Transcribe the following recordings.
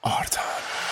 آرتان.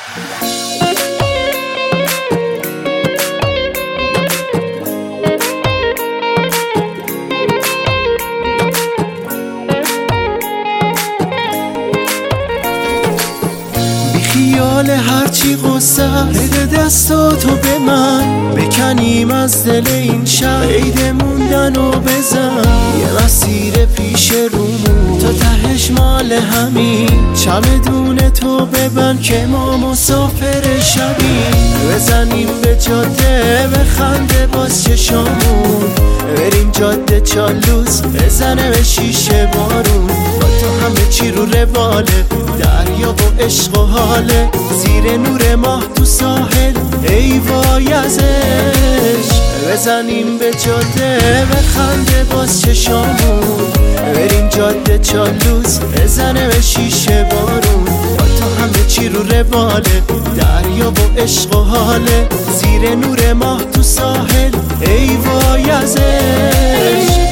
خیال هرچی غصه بده دستاتو به من، بکنیم از دل این شهر عید موندن و بزن. یه مسیر پیش رومون تا تهش مال همین، چمدون تو ببند که ما مسافر شبیم. بزنیم به جاده بخنده باز چشامون، بریم جاده چالوس بزنه به شیشه بارون. با تو همه چی رو رواله، دریا و عشق و حاله، زیر نور ماه تو ساحل ای وای از عشق. بزنیم به جاده بخنده باز چشامون، بریم جاده چالوس بزنه به شیشه بارون. با تو همه چی رو رواله، دریا و عشق و حاله، زیر نور ماه تو ساحل ای وای از عشق.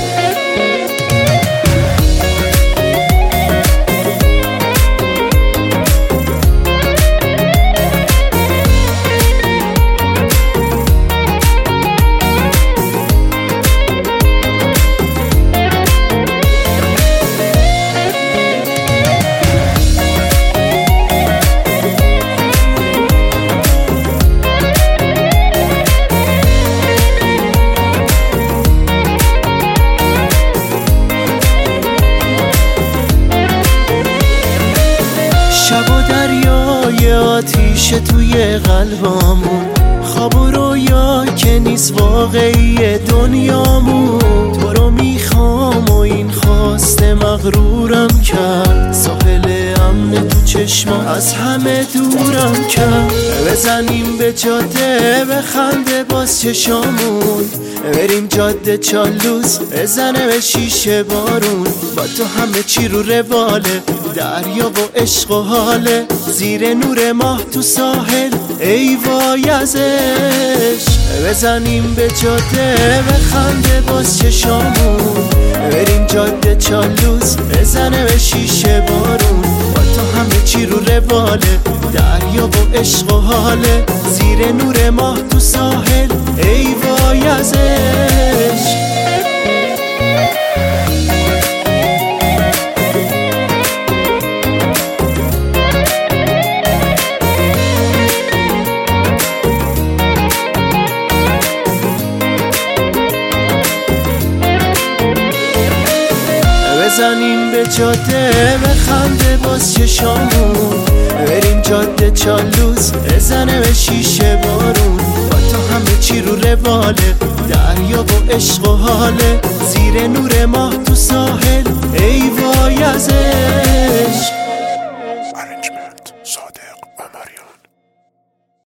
شب و دریای آتیش توی قلبامون، خواب و رویا که نیست واقعی دنیامون. تو رو میخوام و این خواسته مغرورم کرد، ساحل امن تو چشمم از همه دورم کرد. بزنیم به جاده بخنده باز چشامون، بریم جاده چالوس بزنه به شیشه بارون. با تو همه چی رو رواله، دریا و عشق و حاله، زیر نور ماه تو ساحل ای وای از عشق. بزنیم به جاده بخنده باز چشامون، بریم جاده چالوس بزنه به شیشه بارون. با تو همه چی رو رواله، دریا و عشق و حاله، زیر نور ماه تو ساحل ای وای از عشق. بزنیم به جاده بخنده باز چشامون، بریم جاده چالوس بزنه به شیشه بارون. با تو همه چی رو رواله، دریا و عشق و حاله، زیر نور ماه تو ساحل ای وای از عشق.